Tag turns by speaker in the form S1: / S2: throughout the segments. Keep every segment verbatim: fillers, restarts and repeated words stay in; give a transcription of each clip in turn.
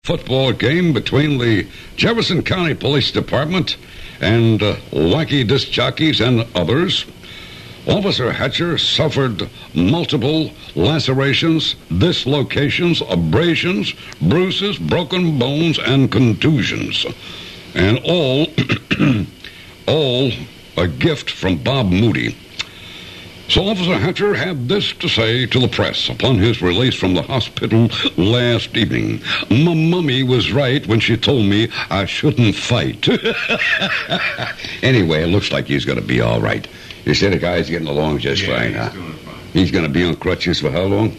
S1: Football game between the Jefferson County Police Department and uh, wacky disc jockeys and others. Officer Hatcher suffered multiple lacerations, dislocations, abrasions, bruises, broken bones, and contusions. And all, all a gift from Bob Moody. So Officer Hatcher had this to say to the press upon his release from the hospital last evening. My mummy was right when she told me I shouldn't fight. Anyway, it looks like he's going to be all right. You say the guy's getting along just
S2: yeah,
S1: fine,
S2: he's
S1: huh?
S2: Doing fine.
S1: He's going to be on crutches for how long?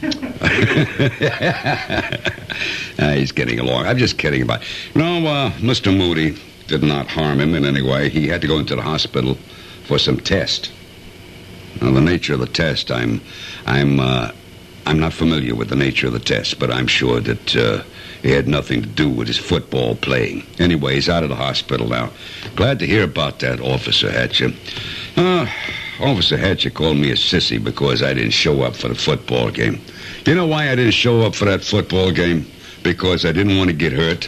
S1: ah, he's getting along. I'm just kidding about it. No, uh, Mister Moody did not harm him in any way. He had to go into the hospital for some test. Now, the nature of the test, I'm, I'm, uh, I'm not familiar with the nature of the test, but I'm sure that uh, it had nothing to do with his football playing. Anyway, he's out of the hospital now. Glad to hear about that, Officer Hatcher. Uh, Officer Hatcher called me a sissy because I didn't show up for the football game. You know why I didn't show up for that football game? Because I didn't want to get hurt.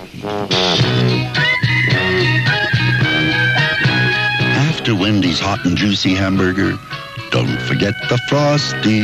S3: After Wendy's hot and juicy hamburger, don't forget the Frosty.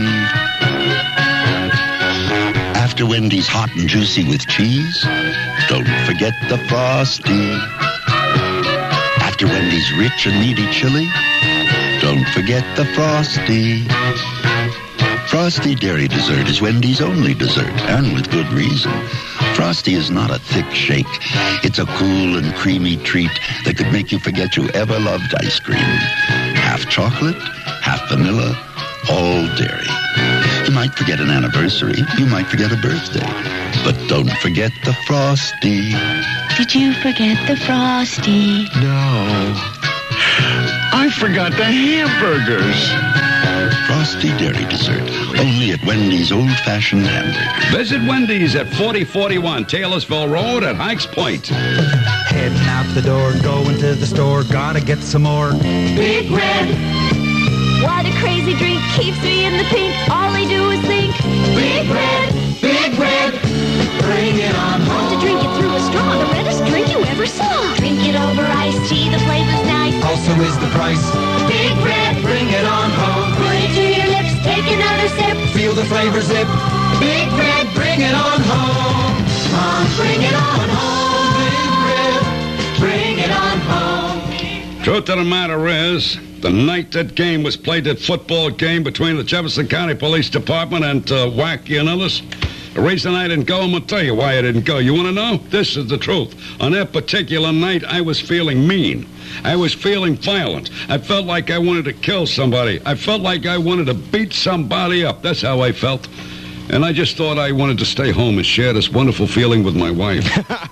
S3: After Wendy's hot and juicy with cheese, don't forget the Frosty. After Wendy's rich and meaty chili, don't forget the Frosty. Frosty Dairy Dessert is Wendy's only dessert, and with good reason. Frosty is not a thick shake. It's a cool and creamy treat that could make you forget you ever loved ice cream. Half chocolate, half vanilla, all dairy. You might forget an anniversary. You might forget a birthday. But don't forget the Frosty.
S4: Did you forget the Frosty?
S5: No. I forgot the hamburgers.
S3: Frosty Dairy Dessert. Only at Wendy's Old-Fashioned Hamburger.
S1: Visit Wendy's at forty forty-one Taylorsville Road at Hikes Point.
S6: Heading out the door, going to the store, gotta get some more.
S7: Big Red. What a crazy drink, keeps me in the pink. All I do is think. Big Red, Big Red, bring it on home.
S4: To drink it through a straw, the reddest drink you ever saw.
S7: Drink it over iced tea, the flavor's nice.
S6: Also is the price.
S7: Big Red,
S6: Bring it on home.
S7: put it to your lips, take another sip.
S6: Feel the flavor zip.
S7: Big Red,
S6: Bring it on home.
S7: on, bring it on home.
S6: Big Red.
S7: Bring it on home.
S1: Truth of the matter is, the night that game was played, that football game between the Jefferson County Police Department and uh, Wacky and others, the reason I didn't go, I'm going to tell you why I didn't go. You want to know? This is the truth. On that particular night, I was feeling mean. I was feeling violent. I felt like I wanted to kill somebody. I felt like I wanted to beat somebody up. That's how I felt. And I just thought I wanted to stay home and share this wonderful feeling with my wife.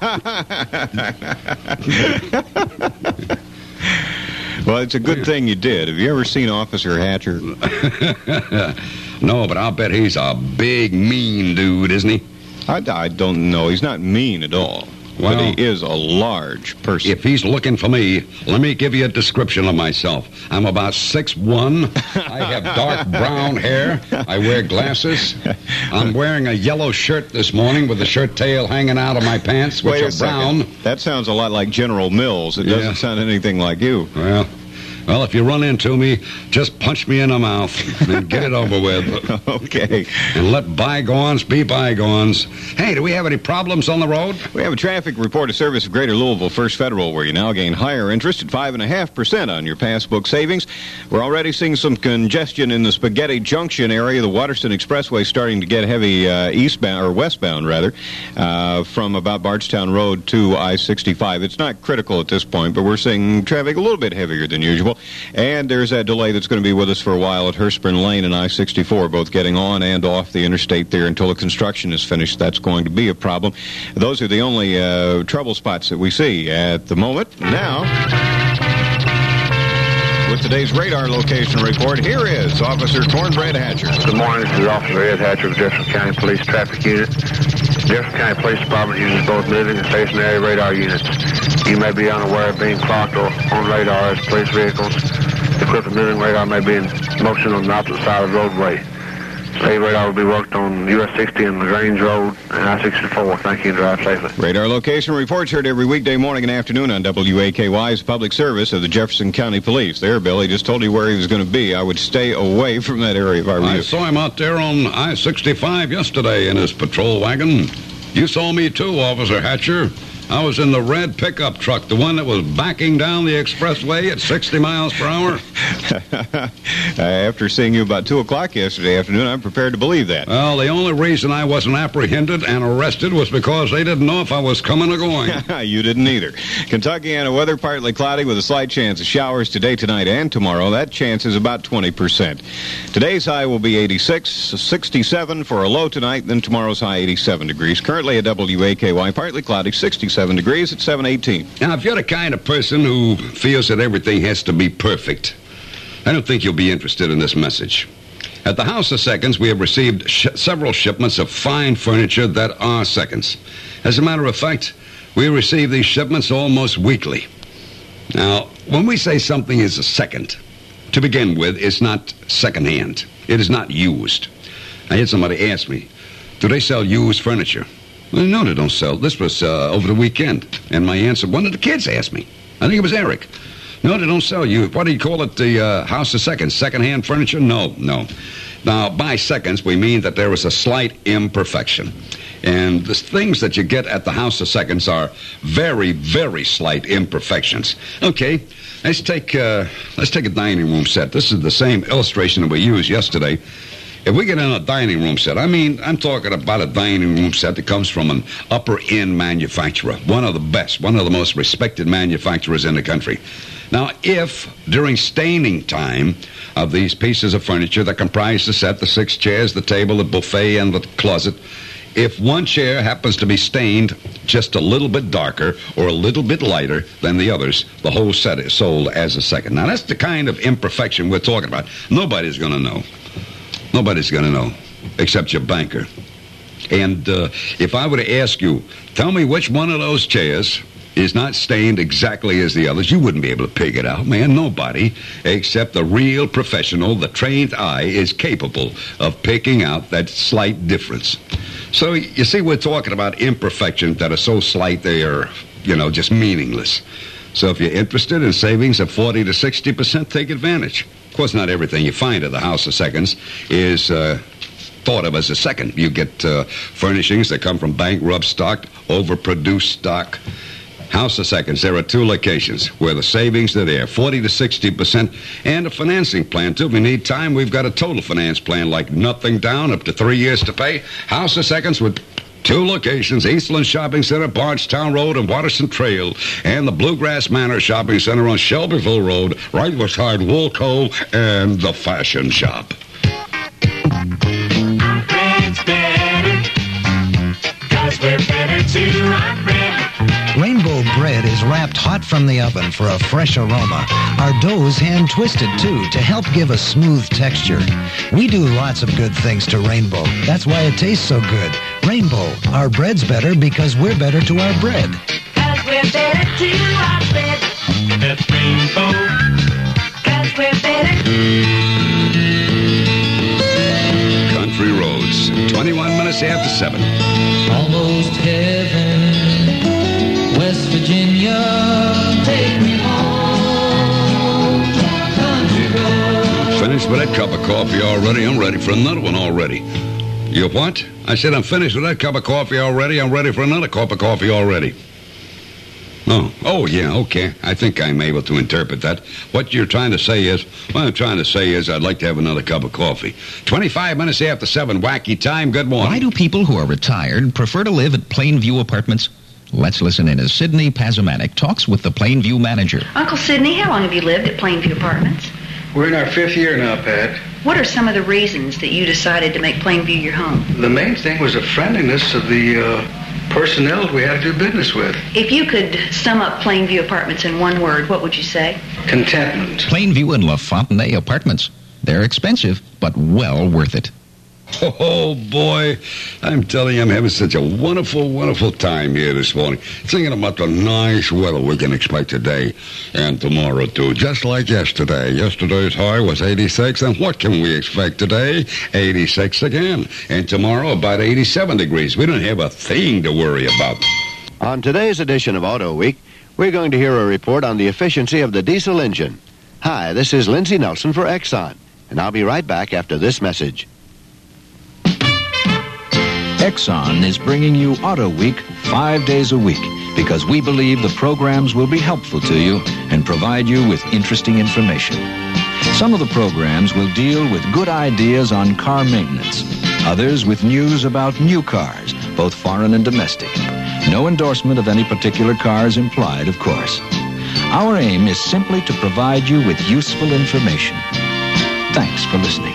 S5: Well, it's a good thing you did. Have you ever seen Officer Hatcher?
S1: No, but I'll bet he's a big, mean dude, isn't he?
S5: I, I don't know. He's not mean at all.
S1: Well,
S5: but he is a large person.
S1: If he's looking for me, let me give you a description of myself. I'm about six one. I have dark brown hair. I wear glasses. I'm wearing a yellow shirt this morning with the shirt tail hanging out of my pants, which
S5: Wait a
S1: are brown.
S5: second. That sounds a lot like General Mills. It doesn't
S1: Yeah.
S5: sound anything like you.
S1: Well, well, if you run into me, just punch me in the mouth and get it over with.
S5: Okay.
S1: And let bygones be bygones. Hey, do we have any problems on the road?
S5: We have a traffic report of service of Greater Louisville First Federal, where you now gain higher interest at five point five percent on your passbook savings. We're already seeing some congestion in the Spaghetti Junction area. The Waterston Expressway starting to get heavy uh, eastbound, or westbound, rather, uh, from about Bardstown Road to I sixty-five. It's not critical at this point, but we're seeing traffic a little bit heavier than usual. And there's that delay that's going to be with us for a while at Hurstburn Lane and I sixty-four, both getting on and off the interstate there until the construction is finished. That's going to be a problem. Those are the only uh, trouble spots that we see at the moment. Now, with today's radar location report, here is Officer Cornbread Hatcher.
S8: Good morning, this is Officer Ed Hatcher of Jefferson County Police Traffic Unit. Jefferson County Police Department uses both moving and stationary radar units. You may be unaware of being clocked or on radar as police vehicles equipped with moving radar may be in motion on the opposite side of the roadway. Say radar will be worked on U S sixty and LaGrange Road and I sixty-four. Thank you and drive safely.
S5: Radar location reports heard every weekday morning and afternoon on W A K Y's public service of the Jefferson County Police. There, Billy just told you where he was going to be. I would stay away from that area if I were
S1: I
S5: you.
S1: saw him out there on I sixty-five yesterday in his patrol wagon. You saw me too, Officer Hatcher. I was in the red pickup truck, the one that was backing down the expressway at sixty miles per hour.
S5: After seeing you about two o'clock yesterday afternoon, I'm prepared to believe that.
S1: Well, the only reason I wasn't apprehended and arrested was because they didn't know if I was coming or going.
S5: You didn't either. Kentuckiana weather, partly cloudy with a slight chance of showers today, tonight, and tomorrow. That chance is about twenty percent. Today's high will be eighty-six, sixty-seven for a low tonight, then tomorrow's high eighty-seven degrees. Currently at W A K Y, partly cloudy, sixty-seven degrees at seven eighteen.
S1: Now, if you're the kind of person who feels that everything has to be perfect, I don't think you'll be interested in this message. At the House of Seconds, we have received sh- several shipments of fine furniture that are seconds. As a matter of fact, we receive these shipments almost weekly. Now, when we say something is a second, to begin with, it's not secondhand. It is not used. I had somebody ask me, do they sell used furniture? Well, no, they don't sell. This was uh, over the weekend. And my answer, one of the kids asked me. I think it was Eric. No, they don't sell you. What do you call it? The uh, House of Seconds? Second-hand furniture? No, no. Now, by seconds, we mean that there is a slight imperfection. And the things that you get at the House of Seconds are very, very slight imperfections. Okay, let's take, uh, let's take a dining room set. This is the same illustration that we used yesterday. If we get in a dining room set, I mean, I'm talking about a dining room set that comes from an upper-end manufacturer, one of the best, one of the most respected manufacturers in the country. Now, if during staining time of these pieces of furniture that comprise the set, the six chairs, the table, the buffet, and the closet, if one chair happens to be stained just a little bit darker or a little bit lighter than the others, the whole set is sold as a second. Now, that's the kind of imperfection we're talking about. Nobody's going to know. Nobody's going to know, except your banker. And uh, if I were to ask you, tell me which one of those chairs is not stained exactly as the others, you wouldn't be able to pick it out, man. Nobody, except the real professional, the trained eye, is capable of picking out that slight difference. So, you see, we're talking about imperfections that are so slight they are, you know, just meaningless. So if you're interested in savings of forty to sixty percent, take advantage. Of course, not everything you find at the House of Seconds is uh, thought of as a second. You get uh, furnishings that come from bankrupt stock, overproduced stock. House of Seconds, there are two locations where the savings are there, forty to sixty percent, and a financing plan, too. If we need time, we've got a total finance plan, like nothing down, up to three years to pay. House of Seconds with two locations, Eastland Shopping Center, Bardstown Road, and Watterson Trail, and the Bluegrass Manor Shopping Center on Shelbyville Road, right beside Woolco and the Fashion Shop.
S2: Our bread's better, 'cause we're better too. Our bread.
S9: Rainbow bread is wrapped hot from the oven for a fresh aroma. Our dough is hand-twisted, too, to help give a smooth texture. We do lots of good things to Rainbow. That's why it tastes so good. Rainbow, our bread's better because we're better to our bread.
S7: 'Cause we're better to our bread.
S2: That's Rainbow.
S7: 'Cause we're better.
S1: Country Roads, twenty-one minutes after seven.
S10: Almost heaven, West Virginia, take me home, country road.
S1: Finished with that cup of coffee already. I'm ready for another one already. You what? I said I'm finished with that cup of coffee already. I'm ready for another cup of coffee already. Oh, oh yeah, okay. I think I'm able to interpret that. What you're trying to say is, what I'm trying to say is I'd like to have another cup of coffee. twenty-five minutes after seven, wacky time. Good morning.
S11: Why do people who are retired prefer to live at Plainview Apartments? Let's listen in as Sidney Pazamanek talks with the Plainview manager.
S12: Uncle Sidney, how long have you lived at Plainview Apartments?
S13: We're in our fifth year now, Pat.
S12: What are some of the reasons that you decided to make Plainview your home?
S13: The main thing was the friendliness of the uh, personnel we had to do business with.
S12: If you could sum up Plainview Apartments in one word, what would you say?
S13: Contentment.
S11: Plainview and La Fontenay Apartments. They're expensive, but well worth it.
S1: Oh, boy. I'm telling you, I'm having such a wonderful, wonderful time here this morning. Thinking about the nice weather we can expect today and tomorrow, too. Just like yesterday. Yesterday's high was eighty-six, and what can we expect today? eighty-six again. And tomorrow, about eighty-seven degrees. We don't have a thing to worry about.
S14: On today's edition of Auto Week, we're going to hear a report on the efficiency of the diesel engine. Hi, this is Lindsey Nelson for Exxon, and I'll be right back after this message.
S15: Exxon is bringing you Auto Week five days a week because we believe the programs will be helpful to you and provide you with interesting information. Some of the programs will deal with good ideas on car maintenance, others with news about new cars, both foreign and domestic. No endorsement of any particular car is implied, of course. Our aim is simply to provide you with useful information. Thanks for listening.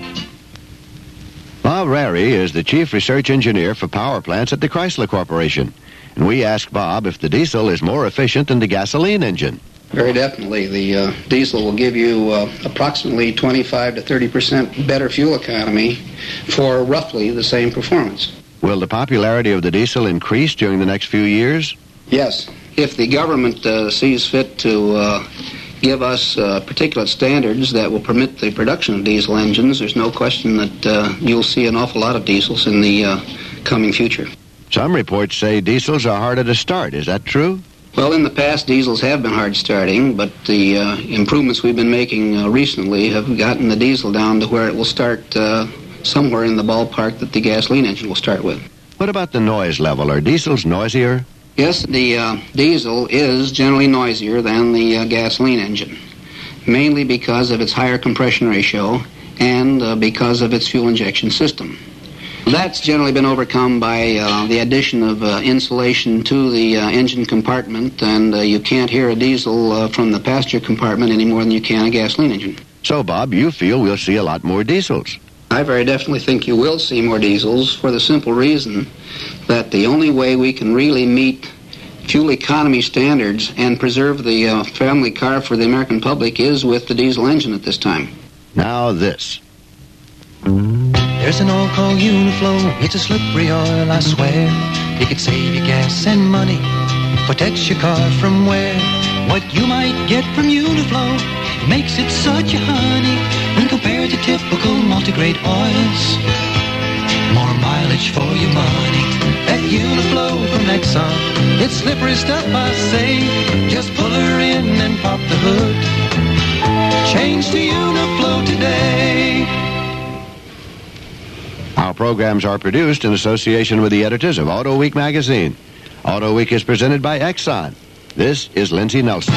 S14: Bob Rary is the Chief Research Engineer for Power Plants at the Chrysler Corporation. And we asked Bob if the diesel is more efficient than the gasoline engine.
S16: Very definitely. The uh, diesel will give you uh, approximately twenty-five to thirty percent better fuel economy for roughly the same performance.
S14: Will the popularity of the diesel increase during the next few years?
S16: Yes. If the government uh, sees fit to uh, give us uh, particulate standards that will permit the production of diesel engines, there's no question that uh, you'll see an awful lot of diesels in the uh, coming future.
S14: Some reports say diesels are harder to start. Is that true?
S16: Well, in the past, diesels have been hard starting, but the uh, improvements we've been making uh, recently have gotten the diesel down to where it will start uh, somewhere in the ballpark that the gasoline engine will start with.
S14: What about the noise level? Are diesels noisier?
S16: Yes, the uh, diesel is generally noisier than the uh, gasoline engine, mainly because of its higher compression ratio and uh, because of its fuel injection system. That's generally been overcome by uh, the addition of uh, insulation to the uh, engine compartment, and uh, you can't hear a diesel uh, from the passenger compartment any more than you can a gasoline engine.
S14: So, Bob, you feel we'll see a lot more diesels?
S16: I very definitely think you will see more diesels for the simple reason that the only way we can really meet fuel economy standards and preserve the uh, family car for the American public is with the diesel engine at this time.
S14: Now this.
S6: There's an oil called Uniflow. It's a slippery oil, I swear. It could save you gas and money, protects your car from wear. What you might get from Uniflow makes it such a honey when compared to typical multigrade oils. More mileage for your money. That Uniflow from Exxon, it's slippery stuff, I say. Just pull her in and pop the hood. Change to Uniflow today.
S14: Our programs are produced in association with the editors of Auto Week magazine. Auto Week is presented by Exxon. This is Lindsey Nelson.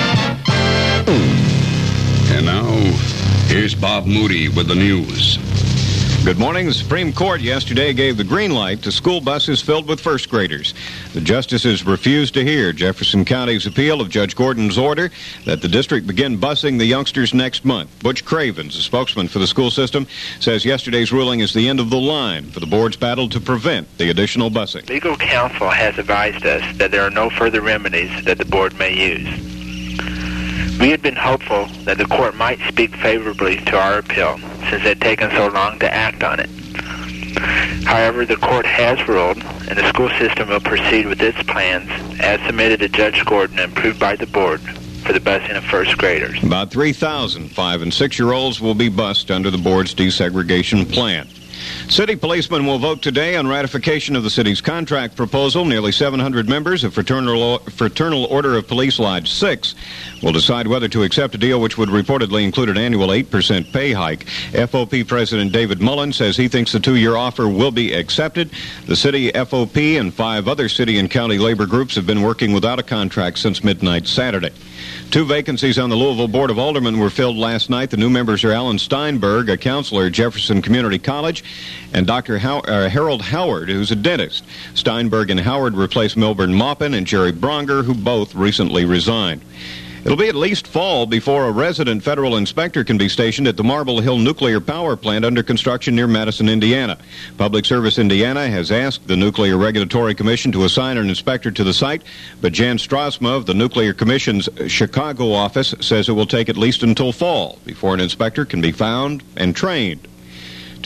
S1: And now, here's Bob Moody with the news.
S5: Good morning. The Supreme Court yesterday gave the green light to school buses filled with first graders. The justices refused to hear Jefferson County's appeal of Judge Gordon's order that the district begin busing the youngsters next month. Butch Cravens, a spokesman for the school system, says yesterday's ruling is the end of the line for the board's battle to prevent the additional busing.
S17: Legal counsel has advised us that there are no further remedies that the board may use. We had been hopeful that the court might speak favorably to our appeal, since it had taken so long to act on it. However, the court has ruled, and the school system will proceed with its plans as submitted to Judge Gordon and approved by the board for the busing of first graders.
S5: About three thousand five- and six-year-olds will be bused under the board's desegregation plan. City policemen will vote today on ratification of the city's contract proposal. Nearly seven hundred members of Fraternal, Fraternal Order of Police Lodge six will decide whether to accept a deal which would reportedly include an annual eight percent pay hike. F O P President David Mullen says he thinks the two-year offer will be accepted. The city, F O P, and five other city and county labor groups have been working without a contract since midnight Saturday. Two vacancies on the Louisville Board of Aldermen were filled last night. The new members are Alan Steinberg, a counselor at Jefferson Community College, and Doctor How- uh, Harold Howard, who's a dentist. Steinberg and Howard replace Milburn Maupin and Jerry Bronger, who both recently resigned. It'll be at least fall before a resident federal inspector can be stationed at the Marble Hill Nuclear Power Plant under construction near Madison, Indiana. Public Service Indiana has asked the Nuclear Regulatory Commission to assign an inspector to the site, but Jan Strasma of the Nuclear Commission's Chicago office says it will take at least until fall before an inspector can be found and trained.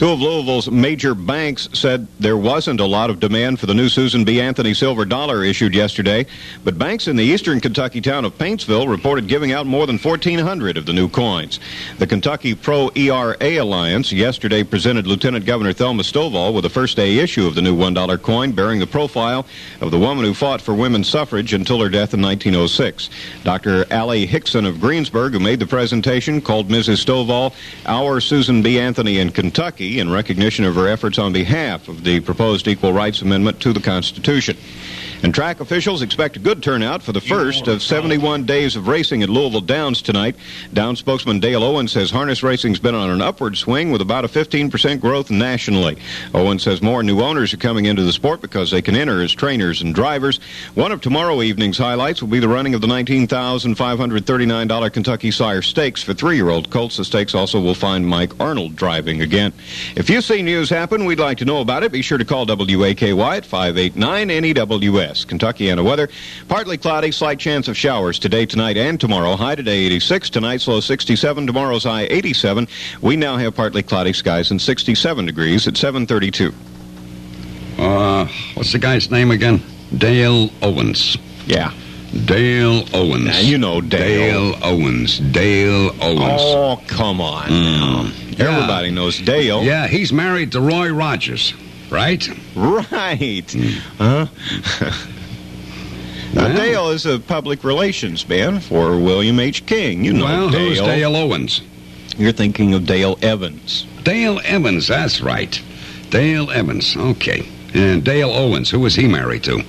S5: Two of Louisville's major banks said there wasn't a lot of demand for the new Susan B. Anthony silver dollar issued yesterday, but banks in the eastern Kentucky town of Paintsville reported giving out more than fourteen hundred of the new coins. The Kentucky Pro-E R A Alliance yesterday presented Lieutenant Governor Thelma Stovall with a first-day issue of the new one dollar coin bearing the profile of the woman who fought for women's suffrage until her death in nineteen oh six. Doctor Allie Hickson of Greensburg, who made the presentation, called Missus Stovall our Susan B. Anthony in Kentucky in recognition of her efforts on behalf of the proposed Equal Rights Amendment to the Constitution. And track officials expect a good turnout for the first of seventy-one days of racing at Louisville Downs tonight. Downs spokesman Dale Owen says harness racing's been on an upward swing with about a fifteen percent growth nationally. Owen says more new owners are coming into the sport because they can enter as trainers and drivers. One of tomorrow evening's highlights will be the running of the nineteen thousand five hundred thirty-nine dollars Kentucky Sire Stakes for three-year-old colts. The stakes also will find Mike Arnold driving again. If you see news happen, we'd like to know about it. Be sure to call W A K Y at five eight nine N E W S. Kentuckiana weather, partly cloudy, slight chance of showers today, tonight, and tomorrow. High today eighty-six, tonight's low sixty-seven, tomorrow's high eighty-seven. We now have partly cloudy skies and sixty-seven degrees at seven thirty-two.
S1: Uh, what's the guy's name again? Dale Owens.
S5: Yeah.
S1: Dale Owens.
S5: Now, you know Dale.
S1: Dale Owens. Dale Owens.
S5: Oh, come on.
S1: Mm.
S5: Yeah. Everybody knows Dale.
S1: Yeah, he's married to Roy Rogers, right?
S5: Right. Mm. Huh? Now, well, Dale is a public relations man for William H. King. You know
S1: well,
S5: Dale.
S1: Who's Dale Owens?
S5: You're thinking of Dale Evans.
S1: Dale Evans, that's right. Dale Evans, okay. And Dale Owens, who was he married to?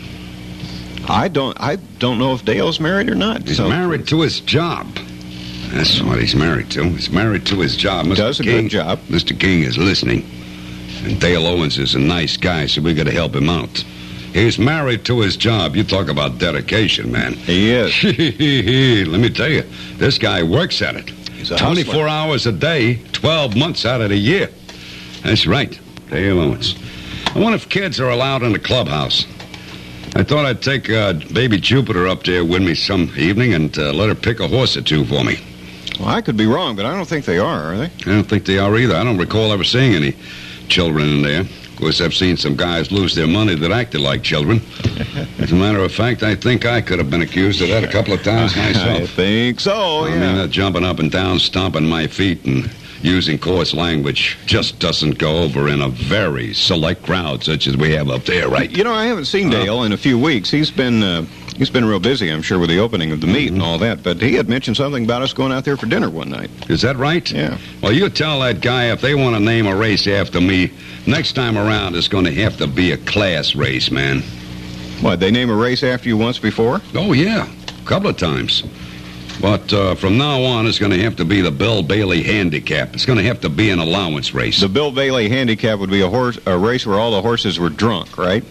S5: I don't I don't know if Dale's married or not.
S1: He's
S5: so.
S1: married to his job. That's what he's married to. He's married to his job. Mister
S5: Does a
S1: King,
S5: good job.
S1: Mister King is listening. And Dale Owens is a nice guy, so we got to help him out. He's married to his job. You talk about dedication, man.
S5: He is.
S1: Let me tell you, this guy works at it.
S5: He's a
S1: twenty-four
S5: hustler.
S1: hours a day, twelve months out of the year. That's right, Dale Owens. I wonder if kids are allowed in the clubhouse. I thought I'd take uh, baby Jupiter up there with me some evening and uh, let her pick a horse or two for me.
S5: Well, I could be wrong, but I don't think they are, are they?
S1: I don't think they are either. I don't recall ever seeing any children in there. Of course, I've seen some guys lose their money that acted like children. As a matter of fact, I think I could have been accused of that a couple of times myself.
S5: I think so, yeah.
S1: I mean, uh, jumping up and down, stomping my feet, and using coarse language just doesn't go over in a very select crowd such as we have up there, right?
S5: You know, I haven't seen Dale in a few weeks. He's been uh, he's been real busy, I'm sure, with the opening of the meet
S1: Mm-hmm.
S5: and all that. But he had mentioned something about us going out there for dinner one night.
S1: Is that right?
S5: Yeah.
S1: Well, you tell that guy if they want to name a race after me, next time around it's going to have to be a class race, man.
S5: What, they name a race after you once before?
S1: Oh, yeah. A couple of times. But uh, from now on, it's going to have to be the Bill Bailey Handicap. It's going to have to be an allowance race.
S5: The Bill Bailey Handicap would be a horse a race where all the horses were drunk, right?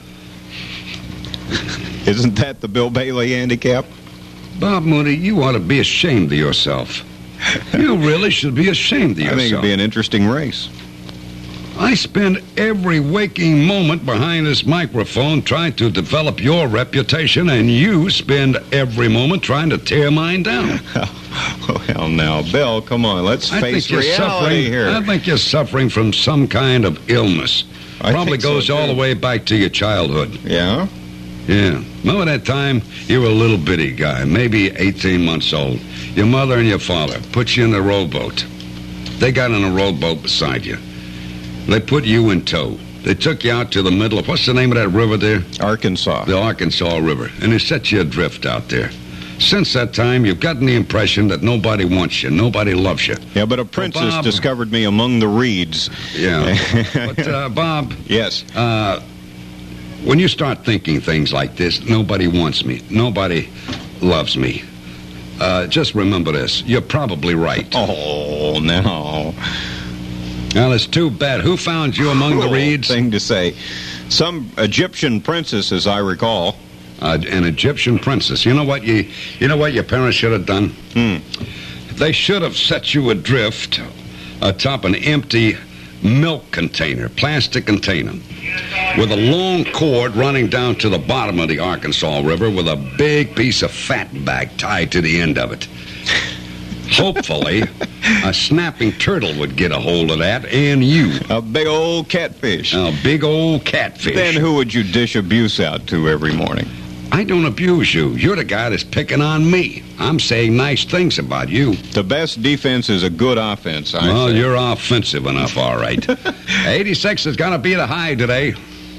S5: Isn't that the Bill Bailey Handicap?
S1: Bob Mooney, you ought to be ashamed of yourself. You really should be ashamed of yourself.
S5: I think it'd be an interesting race.
S1: I spend every waking moment behind this microphone trying to develop your reputation, and you spend every moment trying to tear mine down.
S5: Well, now, Bill, come on, let's
S1: I
S5: face
S1: think you're
S5: reality
S1: suffering,
S5: here.
S1: I think you're suffering from some kind of illness.
S5: I
S1: Probably
S5: think so,
S1: goes all
S5: too.
S1: the way back to your childhood.
S5: Yeah?
S1: Yeah. Remember that time you were a little bitty guy, maybe eighteen months old. Your mother and your father put you in the rowboat. They got in a rowboat beside you. They put you in tow. They took you out to the middle of, what's the name of that river there?
S5: Arkansas.
S1: The Arkansas River. And they set you adrift out there. Since that time, you've gotten the impression that nobody wants you, nobody loves you.
S5: Yeah, but a princess
S1: Bob-
S5: discovered me among the reeds.
S1: Yeah. But, uh, Bob,
S5: Yes.
S1: uh, when you start thinking things like this, nobody wants me, nobody loves me. Uh, just remember this. You're probably right.
S5: Oh, no.
S1: Well, it's too bad. Who found you among the
S5: Cruel
S1: reeds?
S5: thing to say. Some Egyptian princess, as I recall.
S1: Uh, an Egyptian princess. You know what you, you know what your parents should have done?
S5: Hmm.
S1: They should have set you adrift atop an empty milk container, plastic container, with a long cord running down to the bottom of the Arkansas River with a big piece of fat bag tied to the end of it. Hopefully, a snapping turtle would get a hold of that, and you.
S5: A big old catfish.
S1: A big old catfish.
S5: Then who would you dish abuse out to every morning?
S1: I don't abuse you. You're the guy that's picking on me. I'm saying nice things about you.
S5: The best defense is a good offense, I
S1: Well,
S5: say.
S1: you're offensive enough, all right. eighty-six is going to be the high today.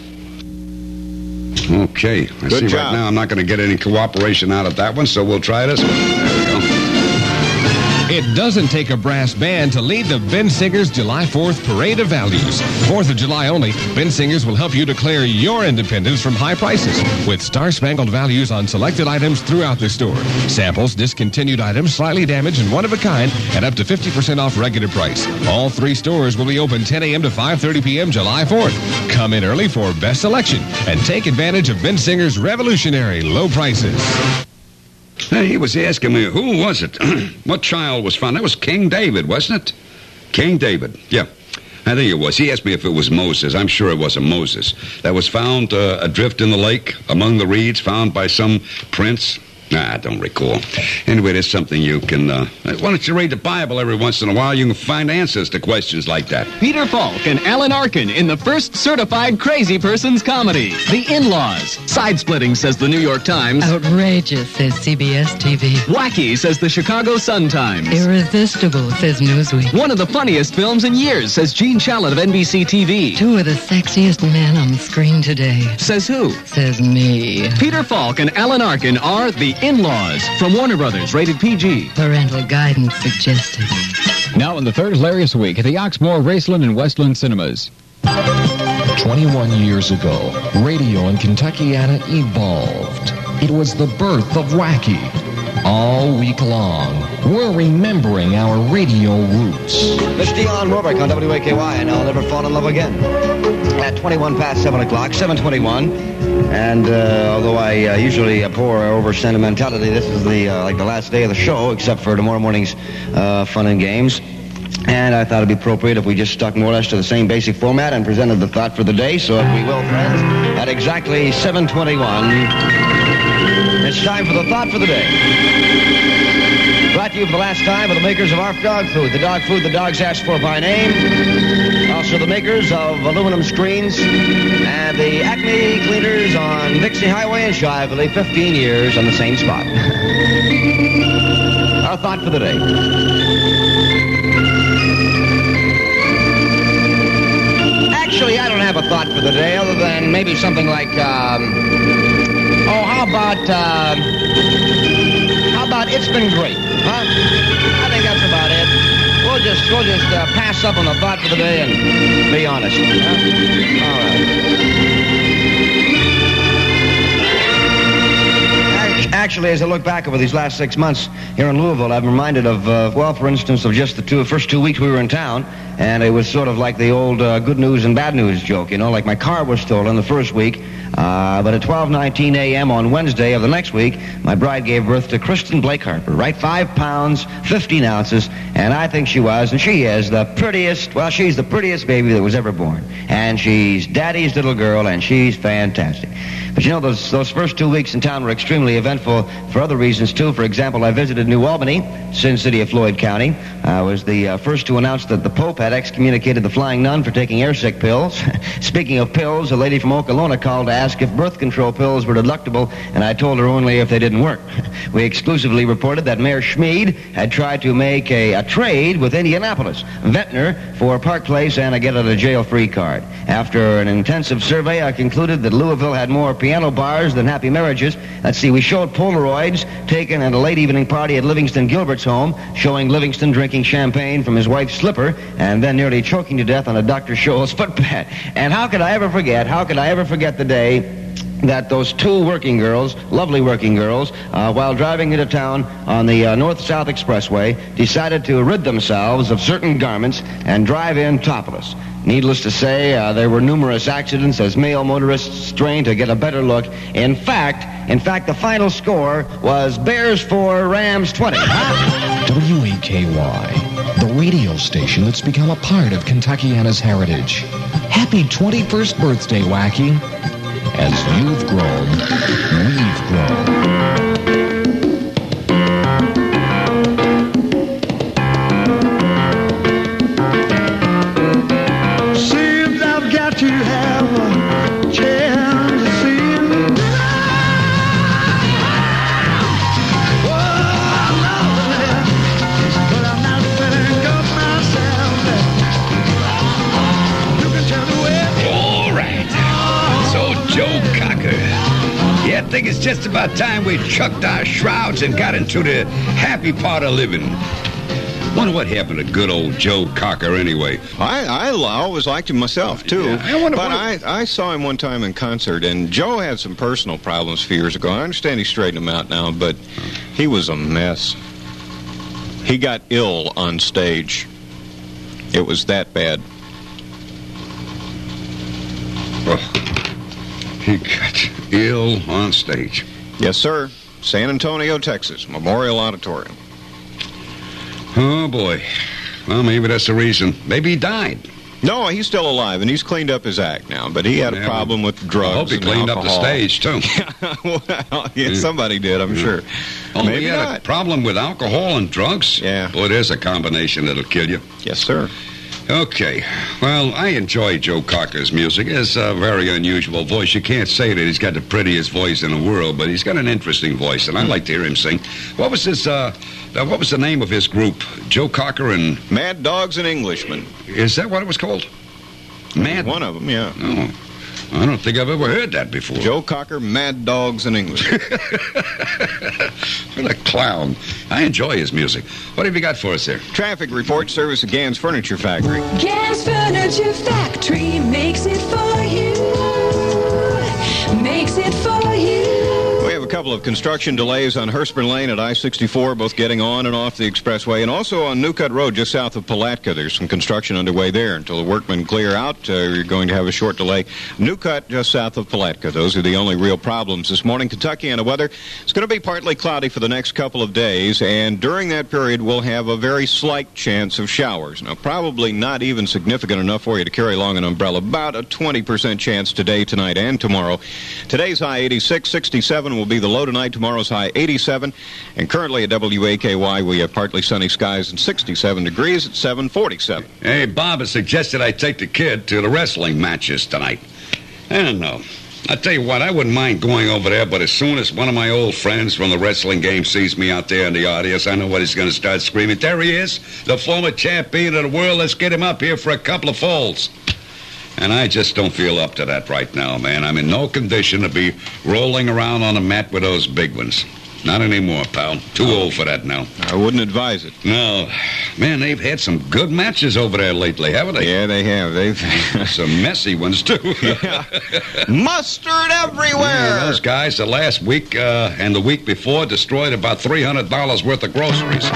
S1: Okay. I
S5: Good
S1: see
S5: job.
S1: right now I'm not going to get any cooperation out of that one, so we'll try this one. There we go.
S18: It doesn't take a brass band to lead the Ben Singers July fourth Parade of Values. fourth of July only, Ben Singers will help you declare your independence from high prices with star-spangled values on selected items throughout the store. Samples, discontinued items, slightly damaged, and one of a kind, and up to fifty percent off regular price. All three stores will be open ten a.m. to five thirty p.m. July fourth. Come in early for best selection and take advantage of Ben Singer's revolutionary low prices.
S1: Hey, he was asking me, who was it? What child was found? That was King David, wasn't it? King David, yeah. I think it was. He asked me if it was Moses. I'm sure it wasn't Moses. That was found uh, adrift in the lake among the reeds, found by some prince. Nah, I don't recall. Anyway, that's something you can... Uh, why don't you read the Bible every once in a while? You can find answers to questions like that.
S19: Peter Falk and Alan Arkin in the first certified crazy person's comedy, The In-Laws. Side-splitting, says the New York Times.
S20: Outrageous, says C B S T V.
S19: Wacky, says the Chicago Sun-Times.
S20: Irresistible, says Newsweek.
S19: One of the funniest films in years, says Gene Shalit of N B C T V.
S20: Two of the sexiest men on the screen today.
S19: Says who?
S20: Says me.
S19: Peter Falk and Alan Arkin are The In-Laws from Warner Brothers, rated P G.
S20: Parental guidance suggested.
S21: Now in the third hilarious week at the Oxmoor, Raceland, and Westland cinemas.
S22: twenty-one years ago, radio in Kentuckiana evolved. It was the birth of Wacky. All week long, we're remembering our radio roots.
S23: Mister Dion Roebuck on W A K Y, and I'll never fall in love again. At twenty-one past seven o'clock, seven twenty-one. And uh, although I uh, usually abhor over sentimentality, this is the uh, like the last day of the show, except for tomorrow morning's uh, fun and games. And I thought it'd be appropriate if we just stuck more or less to the same basic format and presented the thought for the day. So if we will, friends, at exactly seven twenty-one, it's time for the thought for the day. Brought to you for the last time by the makers of Arf Dog Food, the dog food the dogs ask for by name. Also the makers of aluminum screens and the Acme cleaners on Dixie Highway in Shively, fifteen years on the same spot. Our thought for the day. Actually, I don't have a thought for the day other than maybe something like, um, oh, how about, uh, how about it's been great, huh? I think that's about it. We'll just, we'll just uh, pass up on the thought for the day and be honest, huh? All right. Actually, as I look back over these last six months here in Louisville, I'm reminded of, uh, well, for instance, of just the two first two weeks we were in town, and it was sort of like the old uh, good news and bad news joke, you know, like my car was stolen the first week, uh, but at twelve nineteen a.m. on Wednesday of the next week, my bride gave birth to Kristen Blake Harper, right? Five pounds, fifteen ounces, and I think she was, and she is the prettiest, well, she's the prettiest baby that was ever born, and she's Daddy's little girl, and she's fantastic. But you know, those those first two weeks in town were extremely eventful for other reasons, too. For example, I visited New Albany, Sin City of Floyd County. I was the uh, first to announce that the Pope had excommunicated the Flying Nun for taking airsick pills. Speaking of pills, a lady from Okolona called to ask if birth control pills were deductible, and I told her only if they didn't work. We exclusively reported that Mayor Schmid had tried to make a, a trade with Indianapolis Ventnor for Park Place and a get-out-of-jail-free card. After an intensive survey, I concluded that Louisville had more piano bars than happy marriages. Let's see, we showed Polaroids taken at a late evening party at Livingston Gilbert's home, showing Livingston drinking champagne from his wife's slipper and then nearly choking to death on a Doctor Scholl's footpad. And how could I ever forget, how could I ever forget the day that those two working girls, lovely working girls, uh, while driving into town on the uh, North-South Expressway, decided to rid themselves of certain garments and drive in topless. Needless to say, uh, there were numerous accidents as male motorists strained to get a better look. In fact, in fact, the final score was Bears four, Rams twenty.
S22: W A K Y, the radio station that's become a part of Kentuckiana's heritage. Happy twenty-first birthday, Wacky. As you've grown, we've grown.
S1: it's just about time we chucked our shrouds and got into the happy part of living. Wonder what happened to good old Joe Cocker anyway.
S5: I, I always liked him myself, too.
S1: Yeah, I wonder
S5: but
S1: what-
S5: I, I saw him one time in concert, and Joe had some personal problems a few years ago. I understand he's straightened them out now, but he was a mess. He got ill on stage. It was that bad.
S1: Oh, he got ill on stage.
S5: Yes, sir. San Antonio, Texas, Memorial Auditorium.
S1: Oh, boy. Well, maybe that's the reason. Maybe he died.
S5: No, he's still alive, and he's cleaned up his act now, but he had a
S1: Yeah,
S5: problem with drugs.
S1: I hope he
S5: and
S1: cleaned up the
S5: alcohol.
S1: stage, too.
S5: Well, yeah, somebody did, I'm sure.
S1: Oh,
S5: Maybe
S1: he had
S5: not.
S1: a problem with alcohol and drugs?
S5: Yeah.
S1: Boy, there's a combination that'll kill you.
S5: Yes, sir.
S1: Okay. Well, I enjoy Joe Cocker's music. It's a very unusual voice. You can't say that he's got the prettiest voice in the world, but he's got an interesting voice, and I like to hear him sing. What was his, uh, uh, what was the name of his group? Joe Cocker and...
S5: Mad Dogs and Englishmen.
S1: Is that what it was called? Mad...
S5: One of them, yeah.
S1: Oh, I don't think I've ever heard that before.
S5: Joe Cocker, Mad Dogs and Englishmen.
S1: What a clown. I enjoy his music. What have you got for us there?
S5: Traffic report, service of Gans Furniture Factory.
S3: Gans Furniture Factory makes it for you. Makes it for you.
S5: We have a couple of construction delays on Hurstburn Lane at I sixty-four, both getting on and off the expressway, and also on Newcut Road just south of Palatka. There's some construction underway there. Until the workmen clear out, uh, you're going to have a short delay. Newcut just south of Palatka. Those are the only real problems this morning. Kentucky and the weather. It's going to be partly cloudy for the next couple of days, and during that period we'll have a very slight chance of showers. Now, probably not even significant enough for you to carry along an umbrella. About a twenty percent chance today, tonight, and tomorrow. Today's high eighty-six, sixty-seven will be the low tonight. Tomorrow's high eighty-seven. And currently at W A K Y, we have partly sunny skies and sixty-seven degrees at seven forty-seven.
S1: Hey, Bob has suggested I take the kid to the wrestling matches tonight. I don't know. I tell you what, I wouldn't mind going over there, but as soon as one of my old friends from the wrestling game sees me out there in the audience, I know what he's going to start screaming. There he is, the former champion of the world. Let's get him up here for a couple of falls. And I just don't feel up to that right now, man. I'm in no condition to be rolling around on a mat with those big ones. Not anymore, pal. Too old for that now.
S5: I wouldn't advise it.
S1: No. Man, they've had some good matches over there lately, haven't they?
S5: Yeah, they have. They've
S1: some messy ones, too.
S5: Yeah. Mustard everywhere.
S1: Yeah, those guys, the last week uh, and the week before, destroyed about three hundred dollars worth of groceries.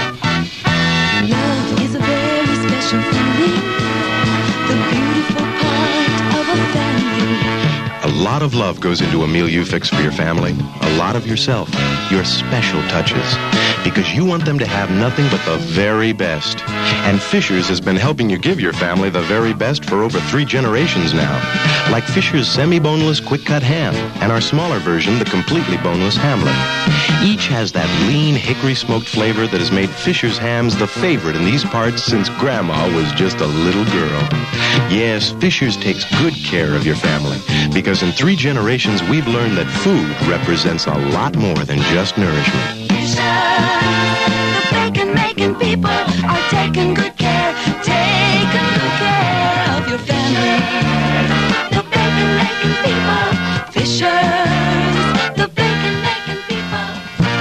S3: Love is a very special feeling. The beautiful part of a family.
S4: A lot of love goes into a meal you fix for your family. A lot of yourself, your special touches. Because you want them to have nothing but the very best. And Fisher's has been helping you give your family the very best for over three generations now. Like Fisher's semi-boneless quick-cut ham and our smaller version, the completely boneless hamlet. Each has that lean hickory-smoked flavor that has made Fisher's hams the favorite in these parts since Grandma was just a little girl. Yes, Fisher's takes good care of your family. Because in three generations, we've learned that food represents a lot more than just nourishment.
S3: The bacon-making people are taking good care, taking good care of your family. The bacon-making people, Fisher's, the bacon-making people.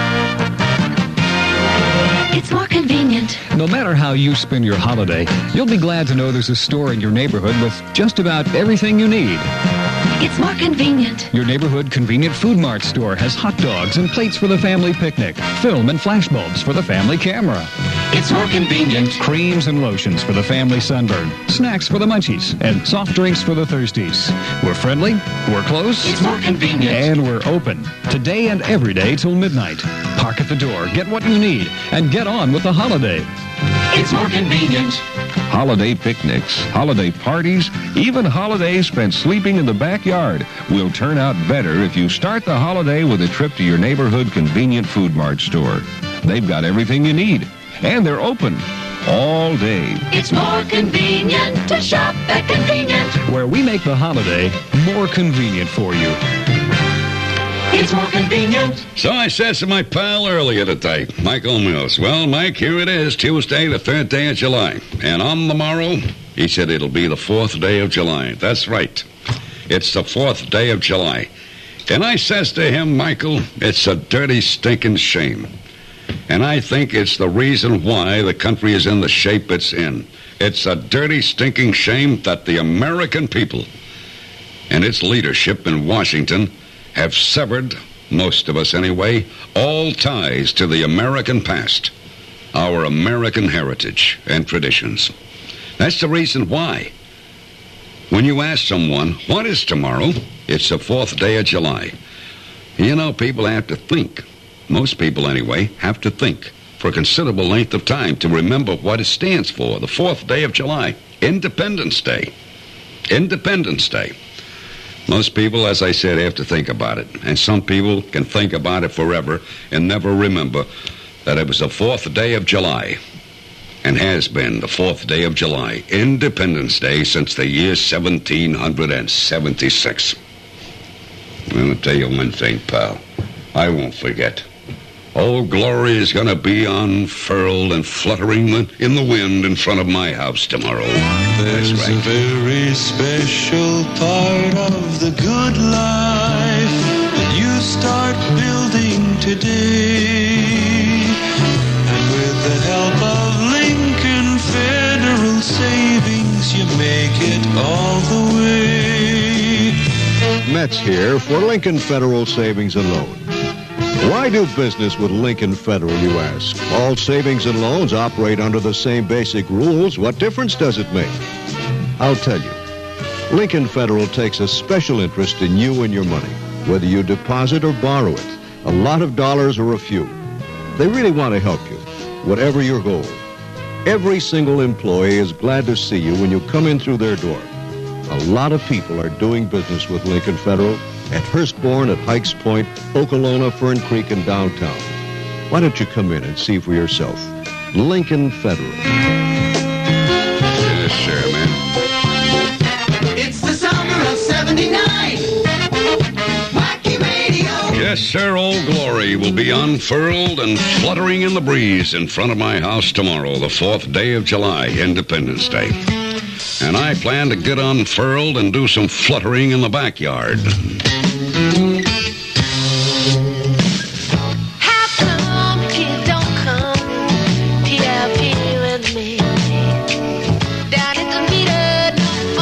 S3: It's more convenient.
S21: No matter how you spend your holiday, you'll be glad to know there's a store in your neighborhood with just about everything you need.
S3: It's more convenient.
S21: Your neighborhood convenient food mart store has hot dogs and plates for the family picnic, film and flash bulbs for the family camera.
S3: It's more convenient.
S21: Creams and lotions for the family sunburn, snacks for the munchies, and soft drinks for the thirsties. We're friendly, we're close,
S3: It's more convenient.
S21: and we're open. Today and every day till midnight. Park at the door, get what you need, and get on with the holiday.
S3: It's more convenient.
S8: Holiday picnics, holiday parties, even holidays spent sleeping in the backyard will turn out better if you start the holiday with a trip to your neighborhood convenient food mart store. They've got everything you need, and they're open all day.
S3: It's more convenient to shop at Convenient.
S21: Where we make the holiday more convenient for you.
S3: It's more convenient.
S1: So I says to my pal earlier today, Michael Mills, well, Mike, here it is, Tuesday, the third day of July. And on the morrow, he said it'll be the fourth day of July. That's right. It's the fourth day of July. And I says to him, Michael, it's a dirty, stinking shame. And I think it's the reason why the country is in the shape it's in. It's a dirty, stinking shame that the American people and its leadership in Washington have severed, most of us anyway, all ties to the American past, our American heritage and traditions. That's the reason why. When you ask someone, what is tomorrow? It's the fourth day of July. You know, people have to think. Most people, anyway, have to think for a considerable length of time to remember what it stands for. The fourth day of July, Independence Day. Independence Day. Most people, as I said, have to think about it. And some people can think about it forever and never remember that it was the fourth day of July and has been the fourth day of July, Independence Day, since the year seventeen seventy-six. I'm going to tell you one thing, pal. I won't forget. Old Glory is going to be unfurled and fluttering in the wind in front of my house tomorrow.
S10: There's
S1: That's right.
S10: a very special part of the good life that you start building today. And with the help of Lincoln Federal Savings, you make it all the way.
S2: Metz here for Lincoln Federal Savings and Loan. Why do business with Lincoln Federal, you ask? All savings and loans operate under the same basic rules. What difference does it make? I'll tell you. Lincoln Federal takes a special interest in you and your money, whether you deposit or borrow it, a lot of dollars or a few. They really want to help you, whatever your goal. Every single employee is glad to see you when you come in through their door. A lot of people are doing business with Lincoln Federal at Hurstbourne, at Hikes Point, Okolona, Fern Creek, and downtown. Why don't you come in and see for yourself? Lincoln Federal.
S1: Yes, sir, man.
S10: It's the summer of seventy-nine. Wacky Radio.
S1: Yes, sir, Old Glory will be unfurled and fluttering in the breeze in front of my house tomorrow, the fourth day of July, Independence Day. And I plan to get unfurled and do some fluttering in the backyard.
S3: How come you don't come P L P with me down at the meter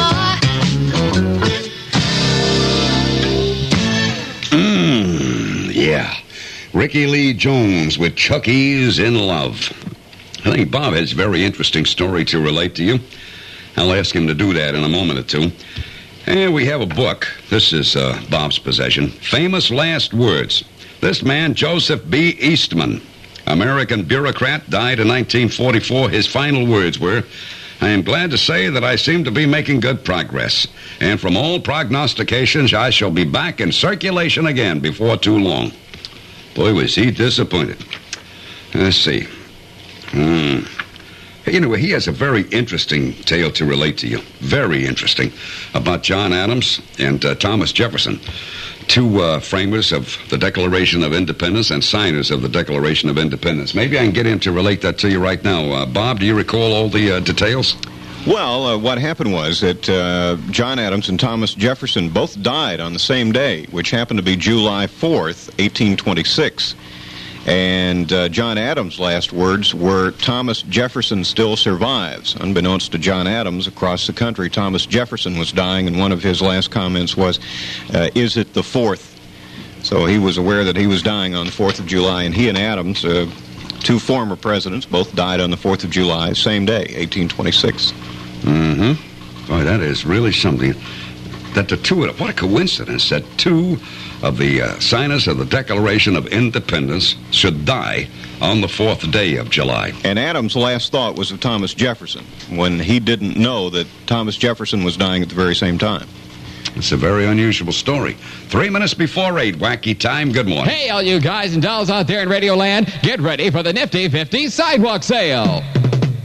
S1: Mmm, yeah. Ricky Lee Jones with Chucky's in Love. I think Bob has a very interesting story to relate to you. I'll ask him to do that in a moment or two. And we have a book. This is uh, Bob's possession. Famous Last Words. This man, Joseph B. Eastman, American bureaucrat, died in nineteen forty-four. His final words were, I am glad to say that I seem to be making good progress. And from all prognostications, I shall be back in circulation again before too long. Boy, was he disappointed. Let's see. Hmm. You know, he has a very interesting tale to relate to you. Very interesting. About John Adams and uh, Thomas Jefferson, two uh, framers of the Declaration of Independence and signers of the Declaration of Independence. Maybe I can get him to relate that to you right now. Uh, Bob, do you recall all the uh, details?
S5: Well, uh, what happened was that uh, John Adams and Thomas Jefferson both died on the same day, which happened to be July fourth, eighteen twenty-six. And uh, John Adams' last words were, Thomas Jefferson still survives. Unbeknownst to John Adams, across the country, Thomas Jefferson was dying, and one of his last comments was, uh, is it the fourth? So he was aware that he was dying on the fourth of July, and he and Adams, uh, two former presidents, both died on the fourth of July, same day, eighteen twenty-six.
S1: Mm-hmm. Boy, that is really something. That the two of them, what a coincidence that two of the uh, signers of the Declaration of Independence should die on the fourth day of July.
S5: And Adams' last thought was of Thomas Jefferson, when he didn't know that Thomas Jefferson was dying at the very same time.
S1: It's a very unusual story. Three minutes before eight, wacky time. Good morning.
S7: Hey, all you guys and dolls out there in Radio Land, get ready for the Nifty fifty Sidewalk Sale.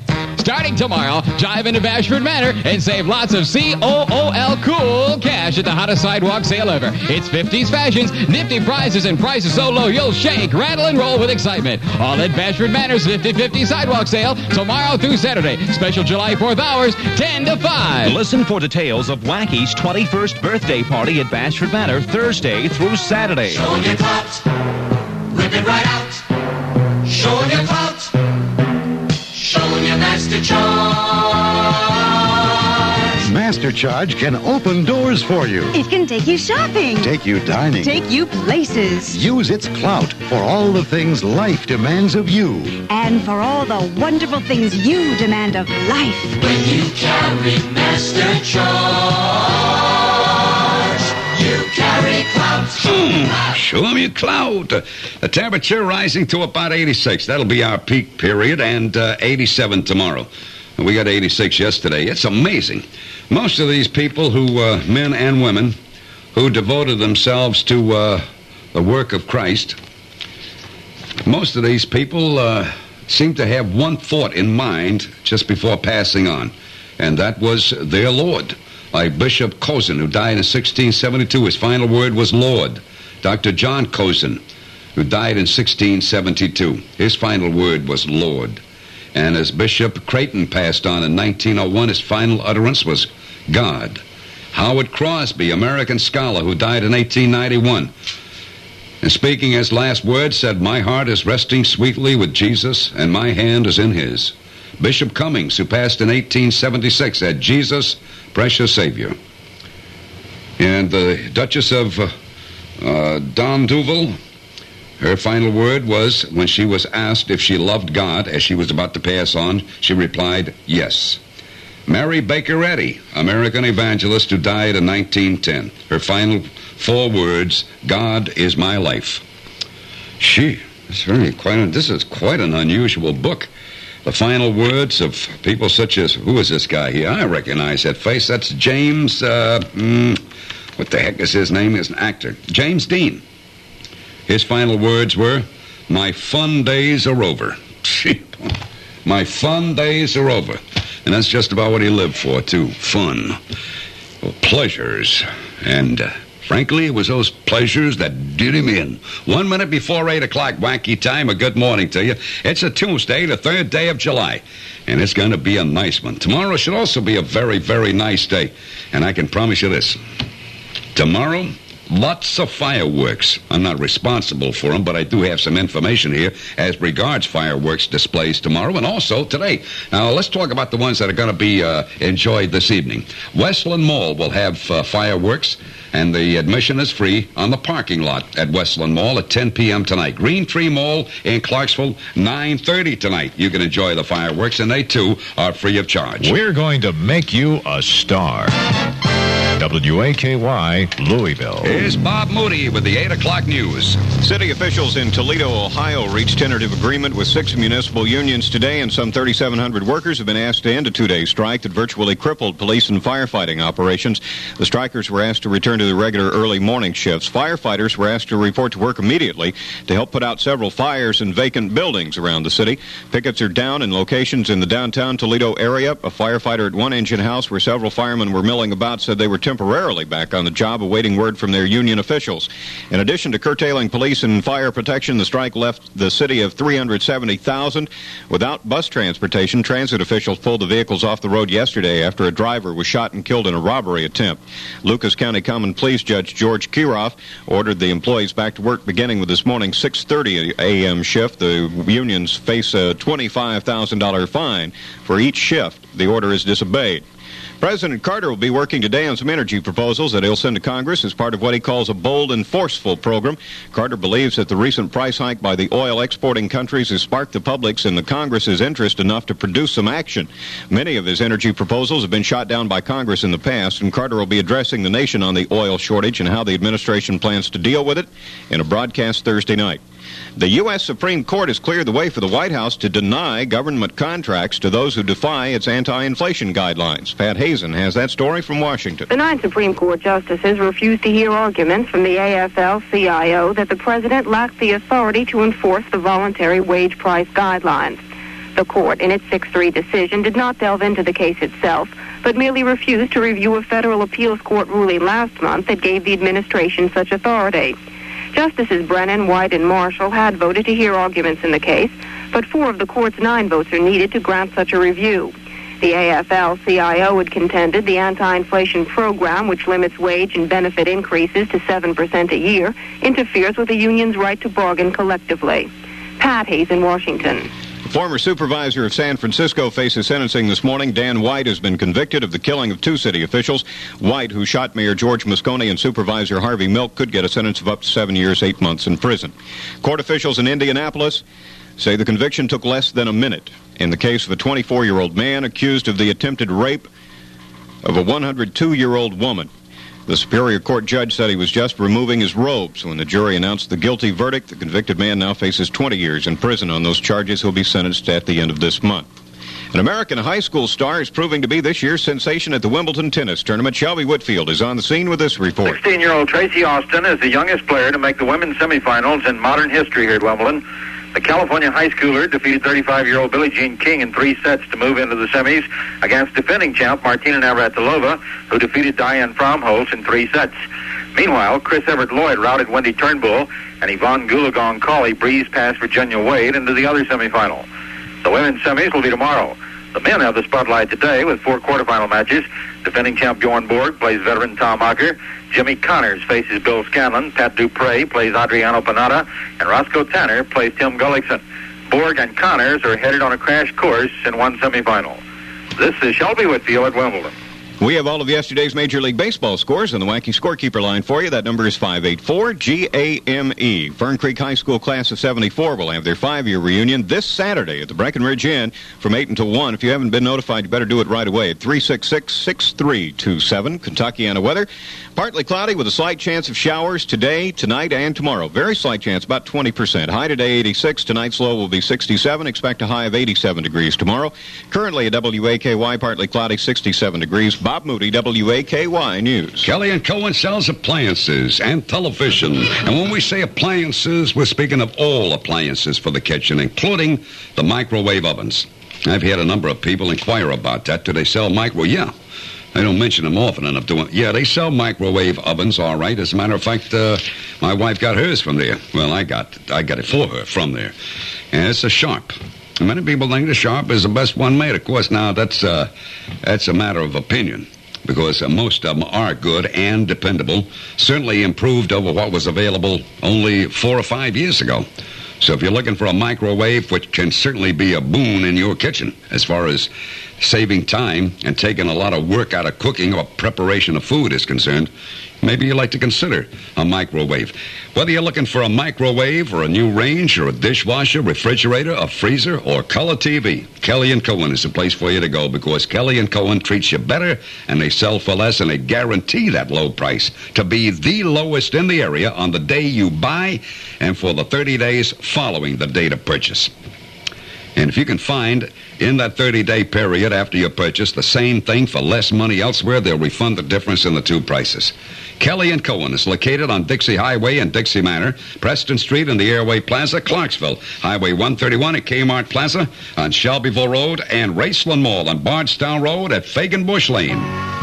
S7: Starting tomorrow, drive into Bashford Manor and save lots of C O O L cool cash at the hottest sidewalk sale ever. It's fifties fashions, nifty prizes, and prices so low you'll shake, rattle, and roll with excitement. All at Bashford Manor's fifty fifty sidewalk sale tomorrow through Saturday. Special July fourth hours, ten to five.
S9: Listen for details of Wacky's twenty-first birthday party at Bashford Manor Thursday through Saturday.
S3: Show your clout, rip it right out. Show your clout, show your master charge.
S12: Master Charge can open doors for you.
S24: It can take you shopping.
S12: Take you dining.
S24: Take you places.
S12: Use its clout for all the things life demands of you.
S24: And for all the wonderful things you demand of life.
S3: When you carry master charge, you carry clout.
S1: Mm, show me a cloud. The temperature rising to about eighty-six. That'll be our peak period, and uh, eighty-seven tomorrow. And we got eighty-six yesterday. It's amazing. Most of these people who, uh, men and women, who devoted themselves to uh, the work of Christ, most of these people uh, seem to have one thought in mind just before passing on, and that was their Lord. Like Bishop Cozen, who died in sixteen seventy-two. His final word was Lord. Doctor John Cozen, who died in sixteen seventy-two. His final word was Lord. And as Bishop Creighton passed on in nineteen oh one, his final utterance was God. Howard Crosby, American scholar, who died in eighteen ninety-one, and speaking his last words, said, "My heart is resting sweetly with Jesus, and my hand is in his." Bishop Cummings, who passed in eighteen seventy-six, said, "Jesus, precious Savior." And the Duchess of uh, uh, Domdouvel, her final word was, when she was asked if she loved God as she was about to pass on, she replied, "Yes." Mary Baker Eddy, American evangelist who died in nineteen ten. Her final four words, "God is my life." She, it's very quite. This is quite an unusual book. The final words of people such as, who is this guy here? I recognize that face. That's James, uh, mm, what the heck is his name? He's an actor. James Dean. His final words were, "My fun days are over." My fun days are over. And that's just about what he lived for, too. Fun. Well, pleasures. And, uh, frankly, it was those pleasures that did him in. One minute before eight o'clock, wacky time. A good morning to you. It's a Tuesday, the third day of July. And it's going to be a nice one. Tomorrow should also be a very, very nice day. And I can promise you this. Tomorrow, lots of fireworks. I'm not responsible for them, but I do have some information here as regards fireworks displays tomorrow and also today. Now, let's talk about the ones that are going to be uh, enjoyed this evening. Westland Mall will have uh, fireworks, and the admission is free on the parking lot at Westland Mall at ten p.m. tonight. Green Tree Mall in Clarksville, nine thirty tonight. You can enjoy the fireworks, and they, too, are free of charge.
S25: We're going to make you a star. W A K Y, Louisville.
S1: Here's Bob Moody with the eight o'clock news.
S5: City officials in Toledo, Ohio, reached tentative agreement with six municipal unions today, and some thirty-seven hundred workers have been asked to end a two-day strike that virtually crippled police and firefighting operations. The strikers were asked to return to their regular early morning shifts. Firefighters were asked to report to work immediately to help put out several fires in vacant buildings around the city. Pickets are down in locations in the downtown Toledo area. A firefighter at one engine house where several firemen were milling about said they were temporarily back on the job, awaiting word from their union officials. In addition to curtailing police and fire protection, the strike left the city of three hundred seventy thousand without bus transportation. Transit officials pulled the vehicles off the road yesterday after a driver was shot and killed in a robbery attempt. Lucas County Common Police Judge George Kiroff ordered the employees back to work beginning with this morning's six thirty a.m. shift. The unions face a twenty-five thousand dollars fine for each shift the order is disobeyed. President Carter will be working today on some energy proposals that he'll send to Congress as part of what he calls a bold and forceful program. Carter believes that the recent price hike by the oil exporting countries has sparked the public's and the Congress's interest enough to produce some action. Many of his energy proposals have been shot down by Congress in the past, and Carter will be addressing the nation on the oil shortage and how the administration plans to deal with it in a broadcast Thursday night. The U S Supreme Court has cleared the way for the White House to deny government contracts to those who defy its anti-inflation guidelines. Pat Hazen has that story from Washington.
S26: The nine Supreme Court justices refused to hear arguments from the A F L C I O that the president lacked the authority to enforce the voluntary wage price guidelines. The court, in its six three decision, did not delve into the case itself, but merely refused to review a federal appeals court ruling last month that gave the administration such authority. Justices Brennan, White, and Marshall had voted to hear arguments in the case, but four of the court's nine votes are needed to grant such a review. The A F L C I O had contended the anti-inflation program, which limits wage and benefit increases to seven percent a year, interferes with the union's right to bargain collectively. Pat Hayes in Washington.
S5: Former supervisor of San Francisco faces sentencing this morning. Dan White has been convicted of the killing of two city officials. White, who shot Mayor George Moscone and Supervisor Harvey Milk, could get a sentence of up to seven years, eight months in prison. Court officials in Indianapolis say the conviction took less than a minute in the case of a twenty-four-year-old man accused of the attempted rape of a one hundred two-year-old woman. The Superior Court judge said he was just removing his robes when the jury announced the guilty verdict. The convicted man now faces twenty years in prison on those charges. He'll be sentenced at the end of this month. An American high school star is proving to be this year's sensation at the Wimbledon tennis tournament. Shelby Whitfield is on the scene with this report.
S6: sixteen-year-old Tracy Austin is the youngest player to make the women's semifinals in modern history here at Wimbledon. The California high schooler defeated thirty-five-year-old Billie Jean King in three sets to move into the semis against defending champ Martina Navratilova, who defeated Diane Fromholz in three sets. Meanwhile, Chris Everett Lloyd routed Wendy Turnbull, and Yvonne Goolagong-Cawley breezed past Virginia Wade into the other semifinal. The women's semis will be tomorrow. The men have the spotlight today with four quarterfinal matches. Defending champ Bjorn Borg plays veteran Tom Acker. Jimmy Connors faces Bill Scanlon. Pat Dupre plays Adriano Panada. And Roscoe Tanner plays Tim Gullickson. Borg and Connors are headed on a crash course in one semifinal. This is Shelby Whitfield at Wimbledon.
S5: We have all of yesterday's Major League Baseball scores on the Wacky Scorekeeper line for you. That number is five eight four G A M E. Fern Creek High School class of seventy-four will have their five-year reunion this Saturday at the Breckenridge Inn from eight until one. If you haven't been notified, you better do it right away at three six six, six three two seven. Kentuckiana weather. Partly cloudy with a slight chance of showers today, tonight, and tomorrow. Very slight chance, about twenty percent. High today, eighty-six. Tonight's low will be sixty-seven. Expect a high of eighty-seven degrees tomorrow. Currently at W A K Y, partly cloudy, sixty-seven degrees. Bob Moody, W A K Y News.
S1: Kelly and Cohen sells appliances and television. And when we say appliances, we're speaking of all appliances for the kitchen, including the microwave ovens. I've had a number of people inquire about that. Do they sell micro? Yeah. I don't mention them often enough. To, yeah, they sell microwave ovens, all right. As a matter of fact, uh, my wife got hers from there. Well, I got I got it for her from there. And it's a Sharp. Many people think the Sharp is the best one made. Of course, now that's, uh, that's a matter of opinion, because uh, most of them are good and dependable, certainly improved over what was available only four or five years ago. So if you're looking for a microwave, which can certainly be a boon in your kitchen as far as saving time and taking a lot of work out of cooking or preparation of food is concerned, maybe you'd like to consider a microwave. Whether you're looking for a microwave or a new range or a dishwasher, refrigerator, a freezer, or color T V, Kelly and Cohen is the place for you to go, because Kelly and Cohen treats you better and they sell for less, and they guarantee that low price to be the lowest in the area on the day you buy and for the thirty days following the date of purchase. And if you can find in that thirty-day period after your purchase the same thing for less money elsewhere, they'll refund the difference in the two prices. Kelly and Cohen is located on Dixie Highway in Dixie Manor, Preston Street in the Airway Plaza, Clarksville, Highway one thirty-one at Kmart Plaza, on Shelbyville Road, and Raceland Mall on Bardstown Road at Fagan Bush Lane.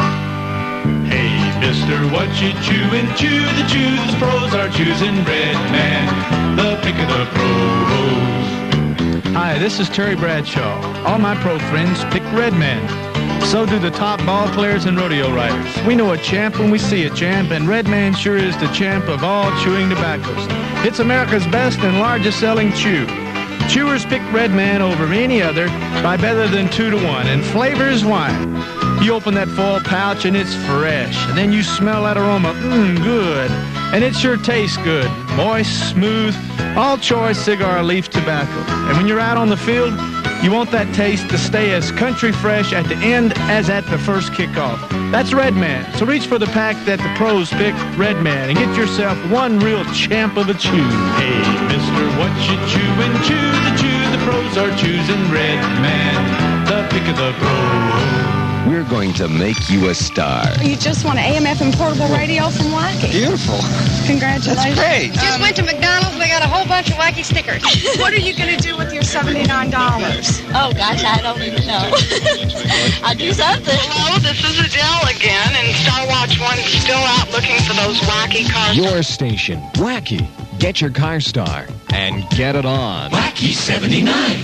S10: Hey, mister, what you chewing? Chew the chews. Pros are choosing Red Man, the pick of the pros.
S11: Hi, this is Terry Bradshaw. All my pro friends pick Red Man. So do the top ball players and rodeo riders. We know a champ when we see a champ, and Red Man sure is the champ of all chewing tobaccos. It's America's best and largest selling chew. Chewers pick Red Man over any other by better than two to one, and flavor is wine. You open that foil pouch and it's fresh, and then you smell that aroma, mmm, good. And it sure tastes good, moist, smooth, all choice cigar leaf tobacco. And when you're out on the field, you want that taste to stay as country fresh at the end as at the first kickoff. That's Red Man. So reach for the pack that the pros pick, Red Man, and get yourself one real champ of a chew.
S10: Hey, mister, what you chewing? Chew the chew. The pros are choosing Red Man, the pick of the pros.
S22: we're going to make you a star.
S13: You just won an A M F M portable radio from Wacky.
S22: Beautiful.
S13: Congratulations.
S22: That's great.
S13: Just went to McDonald's. They got a whole bunch of Wacky stickers. What are you going to do with your seventy-nine dollars?
S14: Oh, gosh, I don't even know. I'll do something.
S15: Hello, this is Adele again, and Star Watch One's still out looking for those wacky cars.
S22: Your station, Wacky. Get your car star and get it on.
S10: Wacky seventy-nine.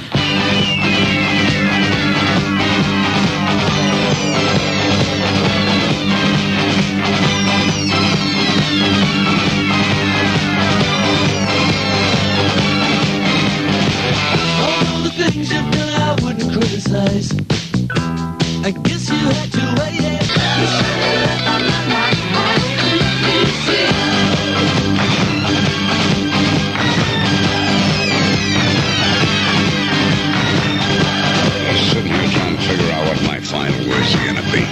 S10: All the things you've done, I wouldn't criticize. I guess you had to wait it.
S1: Sitting here trying to figure out what my final words are going to be.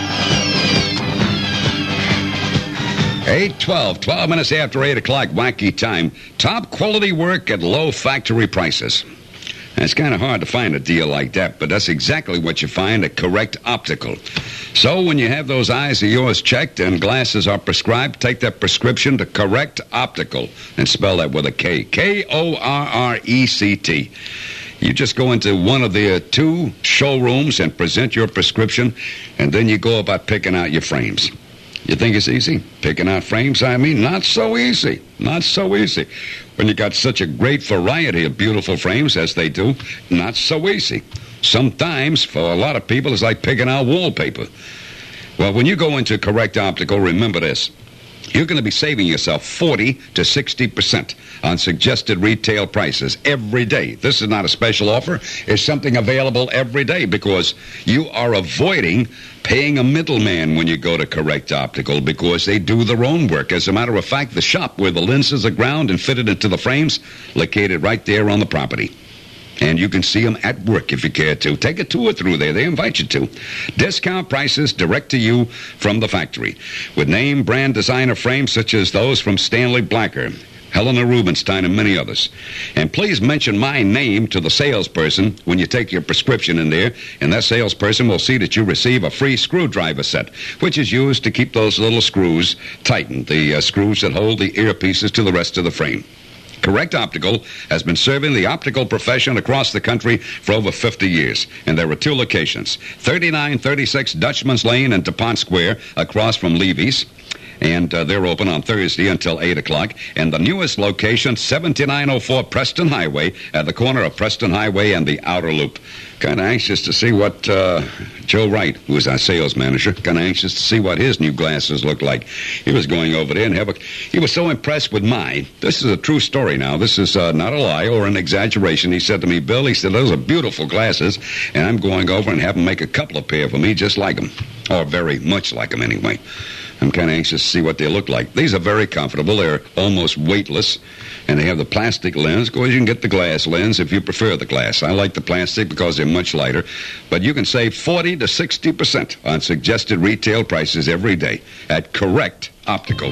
S1: eight twelve, twelve minutes after eight o'clock, Wacky time. Top quality work at low factory prices. And it's kind of hard to find a deal like that, but that's exactly what you find at Correct Optical. So when you have those eyes of yours checked and glasses are prescribed, take that prescription to Correct Optical and spell that with a K. K O R R E C T. You just go into one of the uh, two showrooms and present your prescription, and then you go about picking out your frames. You think it's easy? Picking out frames, I mean, not so easy. Not so easy. When you got such a great variety of beautiful frames as they do, not so easy. Sometimes, for a lot of people, it's like picking out wallpaper. Well, when you go into Correct Optical, remember this. You're going to be saving yourself forty to sixty percent on suggested retail prices every day. This is not a special offer. It's something available every day because you are avoiding paying a middleman when you go to Correct Optical because they do their own work. As a matter of fact, the shop where the lenses are ground and fitted into the frames, located right there on the property. And you can see them at work if you care to. Take a tour through there. They invite you to. Discount prices direct to you from the factory. With name, brand, designer frames such as those from Stanley Blacker, Helena Rubinstein, and many others. And please mention my name to the salesperson when you take your prescription in there, and that salesperson will see that you receive a free screwdriver set, which is used to keep those little screws tightened, the uh, screws that hold the earpieces to the rest of the frame. Correct Optical has been serving the optical profession across the country for over fifty years, and there are two locations, thirty-nine thirty-six Dutchman's Lane and DuPont Square, across from Levy's. And uh, they're open on Thursday until eight o'clock. And the newest location, seventy-nine oh four Preston Highway, at the corner of Preston Highway and the Outer Loop. Kind of anxious to see what uh, Joe Wright, who is our sales manager, kind of anxious to see what his new glasses look like. He was going over there and have a, he was so impressed with mine. This is a true story now. This is uh, not a lie or an exaggeration. He said to me, Bill, he said, those are beautiful glasses, and I'm going over and have him make a couple of pair for me just like them, or very much like them anyway. I'm kind of anxious to see what they look like. These are very comfortable. They're almost weightless, and they have the plastic lens. Of course, you can get the glass lens if you prefer the glass. I like the plastic because they're much lighter, but you can save forty to sixty percent on suggested retail prices every day at Correct Optical.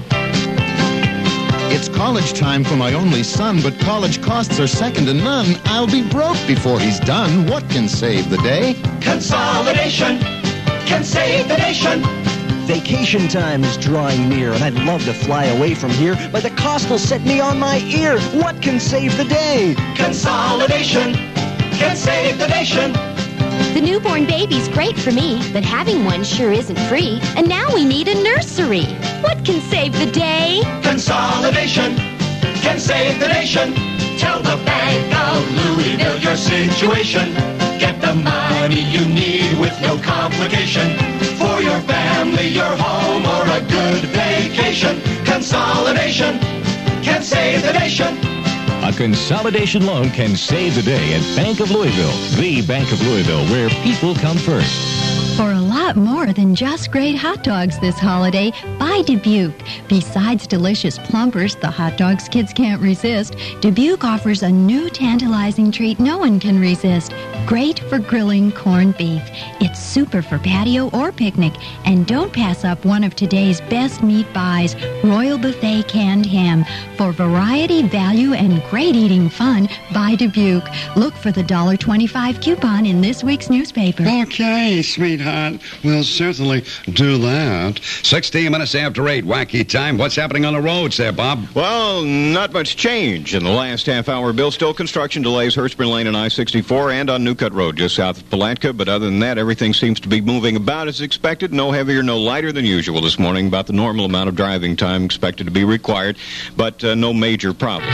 S16: It's college time for my only son, but college costs are second to none. I'll be broke before he's done. What can save the day?
S10: Consolidation can save the nation.
S17: Vacation time is drawing near, and I'd love to fly away from here, but the cost will set me on my ear. What can save the day?
S10: Consolidation can save the nation.
S18: The newborn baby's great for me, but having one sure isn't free, and now we need a nursery. What can save the day?
S10: Consolidation can save the nation. Tell the Bank of Louisville your situation. Get the money you need with no complication. For your family, your home, or a good vacation. Consolidation can save the nation.
S9: A consolidation loan can save the day at Bank of Louisville, the Bank of Louisville, where people come first.
S27: For a lot more than just great hot dogs this holiday, buy Dubuque. Besides delicious plumpers, the hot dogs kids can't resist, Dubuque offers a new tantalizing treat no one can resist. Great for grilling corned beef. It's super for patio or picnic. And don't pass up one of today's best meat buys, Royal Buffet canned ham. For variety, value, and great eating fun, buy Dubuque. Look for the one dollar twenty-five coupon in this week's newspaper.
S1: Okay, sweetheart. We'll certainly do that. sixteen minutes after eight, wacky time. What's happening on the roads there, Bob?
S5: Well, not much change in the last half hour, Bill. Still construction delays, Hurstburn Lane and I sixty-four and on Newcut Road just south of Palatka. But other than that, everything seems to be moving about as expected. No heavier, no lighter than usual this morning. About the normal amount of driving time expected to be required, but uh, no major problems.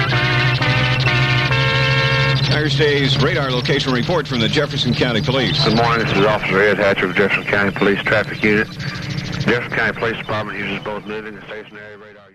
S5: Thursday's radar location report from the Jefferson County Police.
S6: Good morning. This is Officer Ed Hatcher of the Jefferson County Police Traffic Unit. Jefferson County Police Department uses both moving and stationary radar.